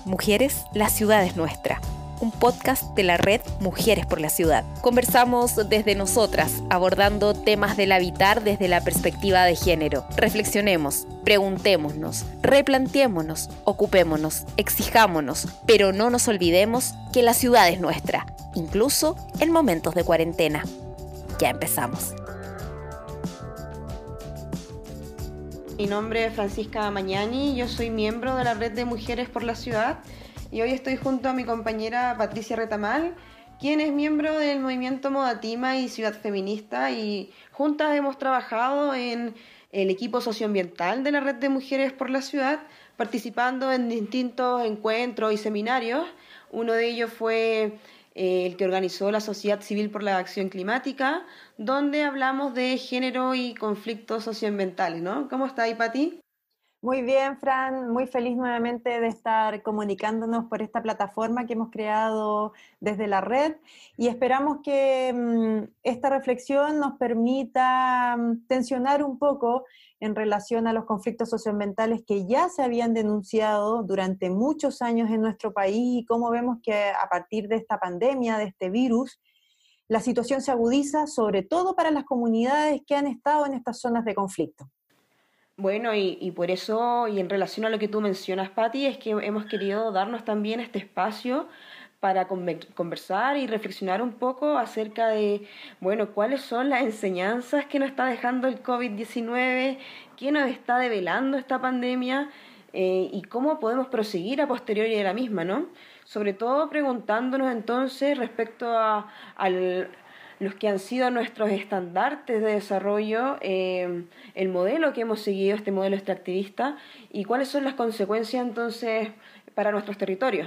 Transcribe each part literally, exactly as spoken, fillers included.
Mujeres, la ciudad es nuestra. Un podcast de la red Mujeres por la Ciudad. Conversamos desde nosotras, abordando temas del habitar desde la perspectiva de género. Reflexionemos, preguntémonos, replanteémonos, ocupémonos, exijámonos, pero no nos olvidemos que la ciudad es nuestra, incluso en momentos de cuarentena. Ya empezamos. Mi nombre es Francisca Mañani, yo soy miembro de la red de Mujeres por la Ciudad y hoy estoy junto a mi compañera Patricia Retamal, quien es miembro del movimiento Modatima y Ciudad Feminista, y juntas hemos trabajado en el equipo socioambiental de la red de Mujeres por la Ciudad, participando en distintos encuentros y seminarios. Uno de ellos fue eh, el que organizó la Sociedad Civil por la Acción Climática, donde hablamos de género y conflictos socioambientales, ¿no? ¿Cómo está ahí, Pati? Muy bien, Fran, muy feliz nuevamente de estar comunicándonos por esta plataforma que hemos creado desde la red, y esperamos que mmm, esta reflexión nos permita mmm, tensionar un poco en relación a los conflictos socioambientales que ya se habían denunciado durante muchos años en nuestro país, y cómo vemos que a partir de esta pandemia, de este virus, la situación se agudiza, sobre todo para las comunidades que han estado en estas zonas de conflicto. Bueno, y, y por eso, y en relación a lo que tú mencionas, Pati, es que hemos querido darnos también este espacio para conversar y reflexionar un poco acerca de, bueno, cuáles son las enseñanzas que nos está dejando el covid diecinueve, qué nos está develando esta pandemia eh, y cómo podemos proseguir a posteriori de la misma, ¿no? Sobre todo preguntándonos entonces respecto a, al... los que han sido nuestros estandartes de desarrollo, eh, el modelo que hemos seguido, este modelo extractivista, y cuáles son las consecuencias entonces para nuestros territorios.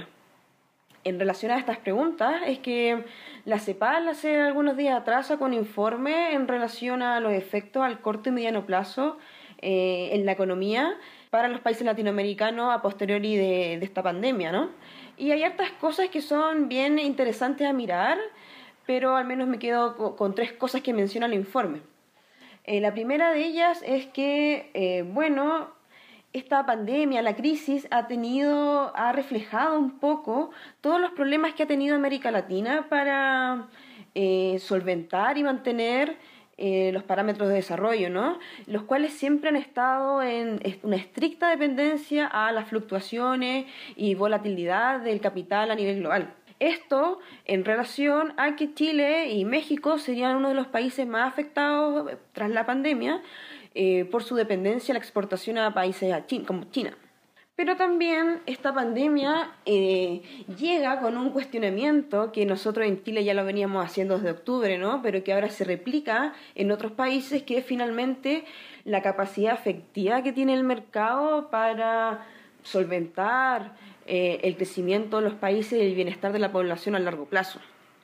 En relación a estas preguntas, es que la CEPAL hace algunos días atrás sacó un informe en relación a los efectos al corto y mediano plazo eh, en la economía para los países latinoamericanos a posteriori de, de esta pandemia, ¿no? Y hay hartas cosas que son bien interesantes a mirar, pero al menos me quedo con tres cosas que menciona el informe. Eh, la primera de ellas es que, eh, bueno, esta pandemia, la crisis, ha tenido, ha reflejado un poco todos los problemas que ha tenido América Latina para eh, solventar y mantener eh, los parámetros de desarrollo, ¿no? Los cuales siempre han estado en una estricta dependencia a las fluctuaciones y volatilidad del capital a nivel global. Esto en relación a que Chile y México serían uno de los países más afectados tras la pandemia eh, por su dependencia a la exportación a países a China, como China. Pero también esta pandemia eh, llega con un cuestionamiento que nosotros en Chile ya lo veníamos haciendo desde octubre, ¿no? Pero que ahora se replica en otros países, que es finalmente la capacidad efectiva que tiene el mercado para solventar eh, el crecimiento de los países y el bienestar de la población a largo plazo.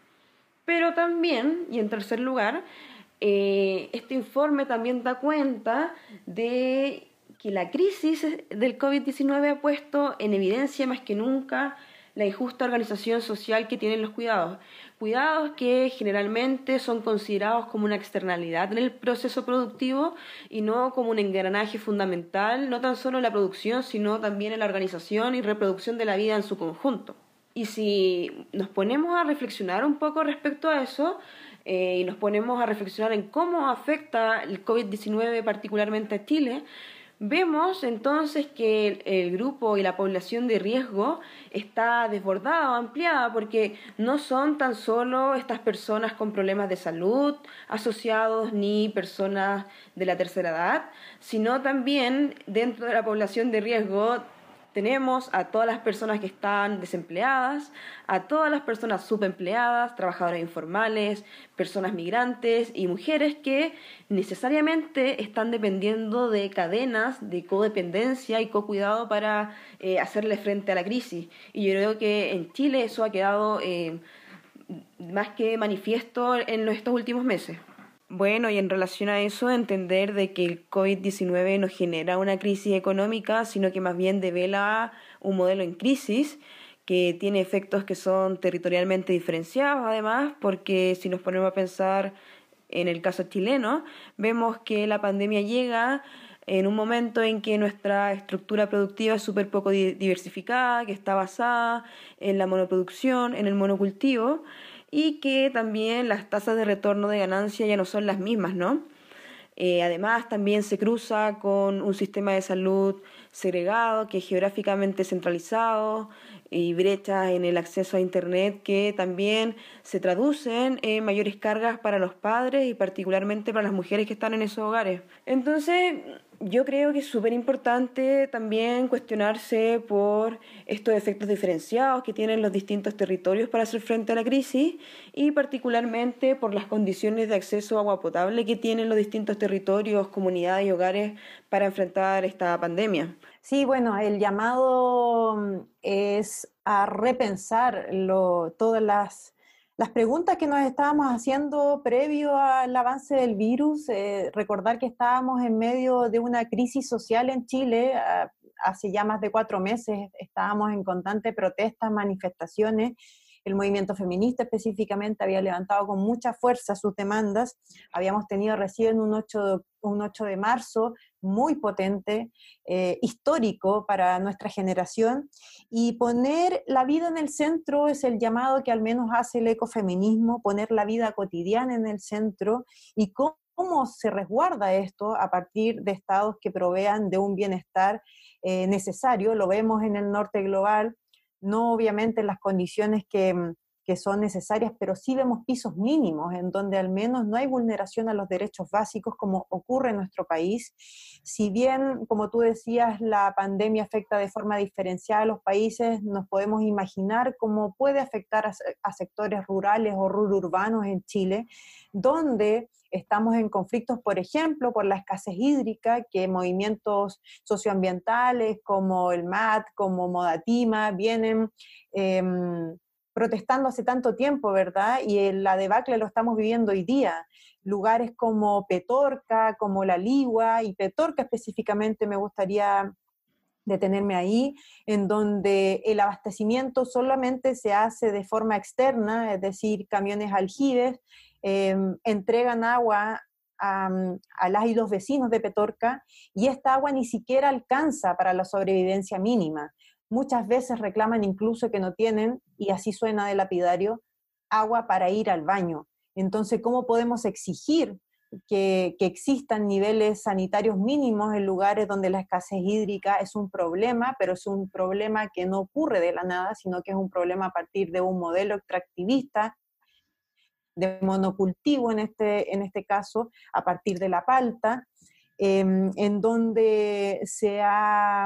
Pero también, y en tercer lugar, eh, este informe también da cuenta de que la crisis del covid diecinueve ha puesto en evidencia más que nunca la injusta organización social que tienen los cuidados. Cuidados que generalmente son considerados como una externalidad en el proceso productivo y no como un engranaje fundamental, no tan solo en la producción, sino también en la organización y reproducción de la vida en su conjunto. Y si nos ponemos a reflexionar un poco respecto a eso, eh, y nos ponemos a reflexionar en cómo afecta el covid diecinueve particularmente a Chile, vemos entonces que el, el grupo y la población de riesgo está desbordada o ampliada, porque no son tan solo estas personas con problemas de salud asociados ni personas de la tercera edad, sino también dentro de la población de riesgo tenemos a todas las personas que están desempleadas, a todas las personas subempleadas, trabajadoras informales, personas migrantes y mujeres que necesariamente están dependiendo de cadenas de codependencia y cocuidado para eh, hacerle frente a la crisis. Y yo creo que en Chile eso ha quedado eh, más que manifiesto en estos últimos meses. Bueno, y en relación a eso, entender de que el covid diecinueve no genera una crisis económica, sino que más bien devela un modelo en crisis que tiene efectos que son territorialmente diferenciados, además, porque si nos ponemos a pensar en el caso chileno, vemos que la pandemia llega en un momento en que nuestra estructura productiva es súper poco diversificada, que está basada en la monoproducción, en el monocultivo, y que también las tasas de retorno de ganancia ya no son las mismas, ¿no? Eh, además, también se cruza con un sistema de salud segregado, que es geográficamente centralizado, y brechas en el acceso a Internet que también se traducen en mayores cargas para los padres y particularmente para las mujeres que están en esos hogares. Entonces, yo creo que es súper importante también cuestionarse por estos efectos diferenciados que tienen los distintos territorios para hacer frente a la crisis y particularmente por las condiciones de acceso a agua potable que tienen los distintos territorios, comunidades y hogares para enfrentar esta pandemia. Sí, bueno, el llamado es a repensar lo, todas las, las preguntas que nos estábamos haciendo previo al avance del virus, eh, recordar que estábamos en medio de una crisis social en Chile, uh, hace ya más de cuatro meses estábamos en constante protestas, manifestaciones. El movimiento feminista específicamente había levantado con mucha fuerza sus demandas. Habíamos tenido recién un ocho de, un ocho de marzo muy potente, eh, histórico para nuestra generación, y poner la vida en el centro es el llamado que al menos hace el ecofeminismo, poner la vida cotidiana en el centro y cómo, cómo se resguarda esto a partir de estados que provean de un bienestar eh, necesario. Lo vemos en el norte global, no obviamente en las condiciones que, que son necesarias, pero sí vemos pisos mínimos en donde al menos no hay vulneración a los derechos básicos como ocurre en nuestro país. Si bien, como tú decías, la pandemia afecta de forma diferenciada a los países, nos podemos imaginar cómo puede afectar a, a sectores rurales o rururbanos en Chile, donde estamos en conflictos, por ejemplo, por la escasez hídrica, que movimientos socioambientales como el M A T, como Modatima, vienen eh, protestando hace tanto tiempo, ¿verdad? Y la debacle lo estamos viviendo hoy día. Lugares como Petorca, como La Ligua, y Petorca específicamente me gustaría detenerme ahí, en donde el abastecimiento solamente se hace de forma externa, es decir, camiones aljibes, eh, entregan agua a, a las y los vecinos de Petorca, y esta agua ni siquiera alcanza para la sobrevivencia mínima. Muchas veces reclaman incluso que no tienen, y así suena de lapidario, agua para ir al baño. Entonces, ¿cómo podemos exigir que, que existan niveles sanitarios mínimos en lugares donde la escasez hídrica es un problema, pero es un problema que no ocurre de la nada, sino que es un problema a partir de un modelo extractivista, de monocultivo en este, en este caso, a partir de la palta, eh, en donde se ha,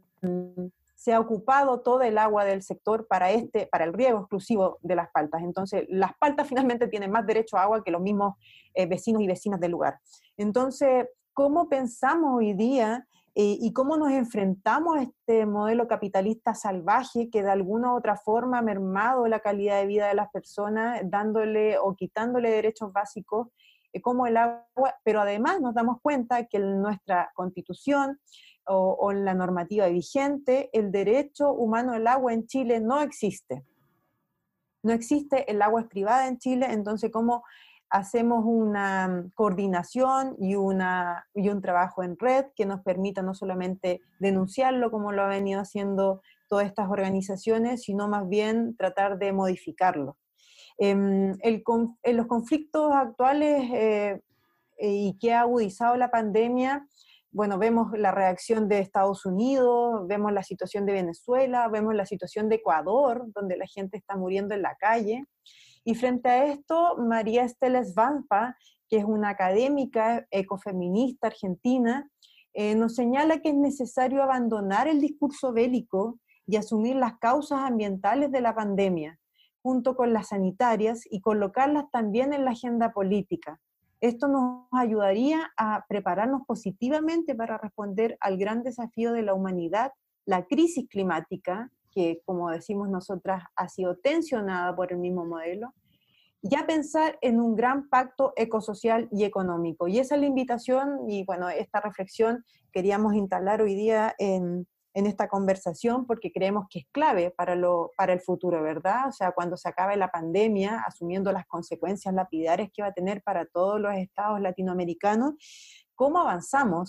se ha ocupado todo el agua del sector para, este, para el riego exclusivo de las paltas. Entonces, las paltas finalmente tienen más derecho a agua que los mismos eh, vecinos y vecinas del lugar. Entonces, ¿cómo pensamos hoy día eh, y cómo nos enfrentamos a este modelo capitalista salvaje que de alguna u otra forma ha mermado la calidad de vida de las personas, dándole o quitándole derechos básicos eh, como el agua? Pero además nos damos cuenta que en nuestra Constitución o, o en la normativa vigente, el derecho humano al agua en Chile no existe. No existe, el agua es privada en Chile, entonces ¿cómo hacemos una coordinación y, una, y un trabajo en red que nos permita no solamente denunciarlo como lo han venido haciendo todas estas organizaciones, sino más bien tratar de modificarlo? Eh, el, en los conflictos actuales eh, y que ha agudizado la pandemia, bueno, vemos la reacción de Estados Unidos, vemos la situación de Venezuela, vemos la situación de Ecuador, donde la gente está muriendo en la calle. Y frente a esto, María Estela Svampa, que es una académica ecofeminista argentina, eh, nos señala que es necesario abandonar el discurso bélico y asumir las causas ambientales de la pandemia, junto con las sanitarias, y colocarlas también en la agenda política. Esto nos ayudaría a prepararnos positivamente para responder al gran desafío de la humanidad, la crisis climática, que como decimos nosotras ha sido tensionada por el mismo modelo, y a pensar en un gran pacto ecosocial y económico. Y esa es la invitación, y bueno, esta reflexión queríamos instalar hoy día en, en esta conversación, porque creemos que es clave para, lo, para el futuro, ¿verdad? O sea, cuando se acabe la pandemia, asumiendo las consecuencias lapidarias que va a tener para todos los estados latinoamericanos, ¿cómo avanzamos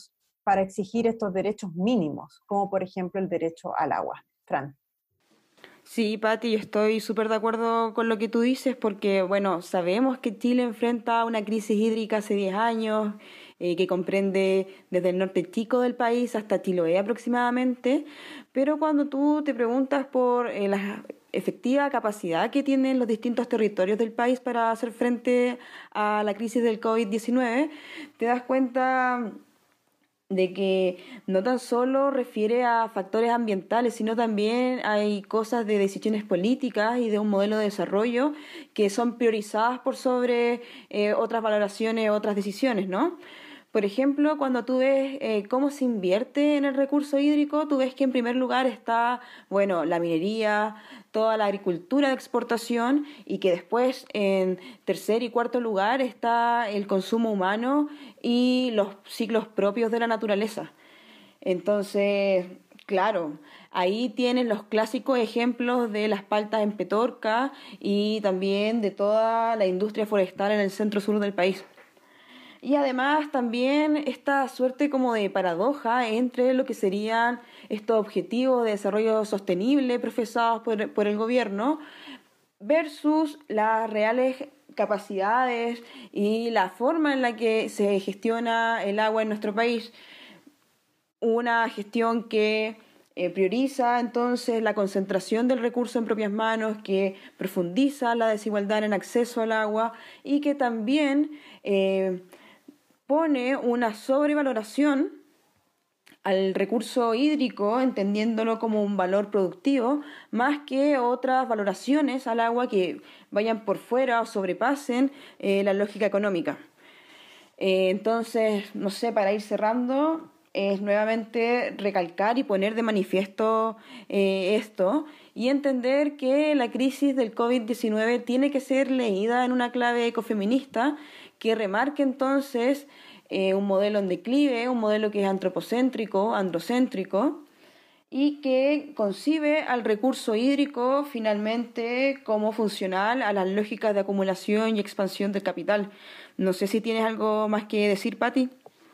para exigir estos derechos mínimos, como por ejemplo el derecho al agua. Fran. Sí, Pati, yo estoy súper de acuerdo con lo que tú dices porque, bueno, sabemos que Chile enfrenta una crisis hídrica hace diez años, eh, que comprende desde el norte chico del país hasta Chiloé aproximadamente, pero cuando tú te preguntas por eh, la efectiva capacidad que tienen los distintos territorios del país para hacer frente a la crisis del covid diecinueve, te das cuenta de que no tan solo refiere a factores ambientales, sino también hay cosas de decisiones políticas y de un modelo de desarrollo que son priorizadas por sobre eh, otras valoraciones, otras decisiones, ¿no? Por ejemplo, cuando tú ves eh, cómo se invierte en el recurso hídrico, tú ves que en primer lugar está, bueno, la minería, toda la agricultura de exportación y que después en tercer y cuarto lugar está el consumo humano y los ciclos propios de la naturaleza. Entonces, claro, ahí tienes los clásicos ejemplos de las paltas en Petorca y también de toda la industria forestal en el centro sur del país. Y además también esta suerte como de paradoja entre lo que serían estos objetivos de desarrollo sostenible profesados por, por el gobierno versus las reales capacidades y la forma en la que se gestiona el agua en nuestro país. Una gestión que eh, prioriza entonces la concentración del recurso en propias manos, que profundiza la desigualdad en acceso al agua y que también Eh, pone una sobrevaloración al recurso hídrico, entendiéndolo como un valor productivo, más que otras valoraciones al agua que vayan por fuera o sobrepasen eh, la lógica económica. Eh, entonces, no sé, para ir cerrando, es nuevamente recalcar y poner de manifiesto eh, esto y entender que la crisis del covid diecinueve tiene que ser leída en una clave ecofeminista que remarque entonces eh, un modelo en declive, un modelo que es antropocéntrico, androcéntrico, y que concibe al recurso hídrico finalmente como funcional a las lógicas de acumulación y expansión del capital. No sé si tienes algo más que decir, Pati.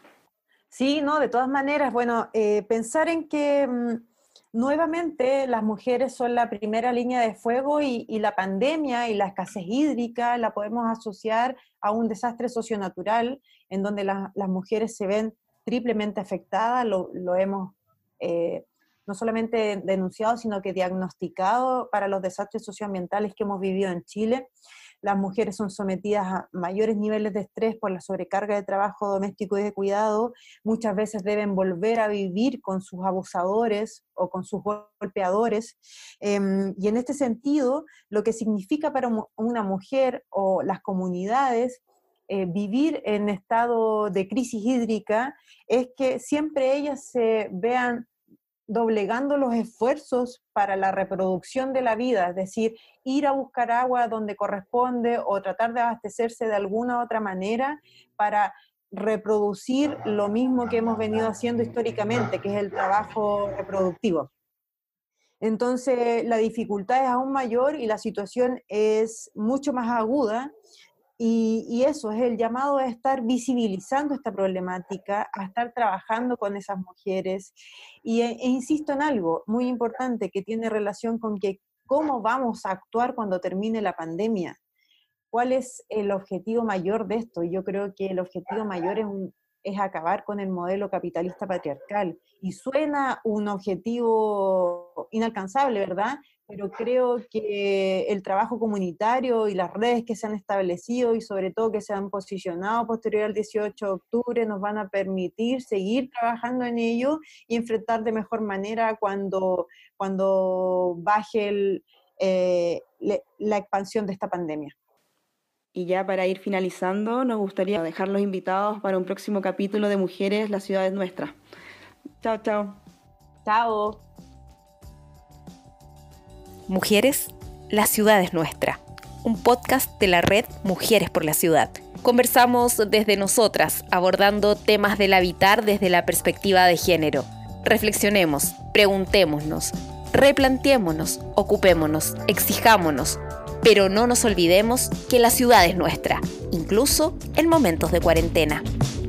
Sí, no, de todas maneras, bueno, eh, pensar en que mmm, nuevamente las mujeres son la primera línea de fuego y, y la pandemia y la escasez hídrica la podemos asociar a un desastre socionatural en donde la, las mujeres se ven triplemente afectadas, lo, lo hemos eh, no solamente denunciado, sino que diagnosticado para los desastres socioambientales que hemos vivido en Chile. Las mujeres son sometidas a mayores niveles de estrés por la sobrecarga de trabajo doméstico y de cuidado. Muchas veces deben volver a vivir con sus abusadores o con sus golpeadores. Eh, y en este sentido, lo que significa para una mujer o las comunidades eh, vivir en estado de crisis hídrica es que siempre ellas se vean doblegando los esfuerzos para la reproducción de la vida, es decir, ir a buscar agua donde corresponde o tratar de abastecerse de alguna otra manera para reproducir lo mismo que hemos venido haciendo históricamente, que es el trabajo reproductivo. Entonces, la dificultad es aún mayor y la situación es mucho más aguda. Y, y eso es el llamado a estar visibilizando esta problemática, a estar trabajando con esas mujeres. Y e, e insisto en algo muy importante que tiene relación con que cómo vamos a actuar cuando termine la pandemia. ¿Cuál es el objetivo mayor de esto? Y yo creo que el objetivo mayor es, un, es acabar con el modelo capitalista patriarcal. Y suena un objetivo inalcanzable, ¿verdad? Pero creo que el trabajo comunitario y las redes que se han establecido y sobre todo que se han posicionado posterior al dieciocho de octubre nos van a permitir seguir trabajando en ello y enfrentar de mejor manera cuando, cuando baje el, eh, le, la expansión de esta pandemia. Y ya para ir finalizando, nos gustaría dejarlos invitados para un próximo capítulo de Mujeres, la ciudad es nuestra. Chao, chao. Chao. Mujeres, la ciudad es nuestra. Un podcast de la red Mujeres por la Ciudad. Conversamos desde nosotras, abordando temas del habitar desde la perspectiva de género. Reflexionemos, preguntémonos, replanteémonos, ocupémonos, exijámonos, pero no nos olvidemos que la ciudad es nuestra, incluso en momentos de cuarentena.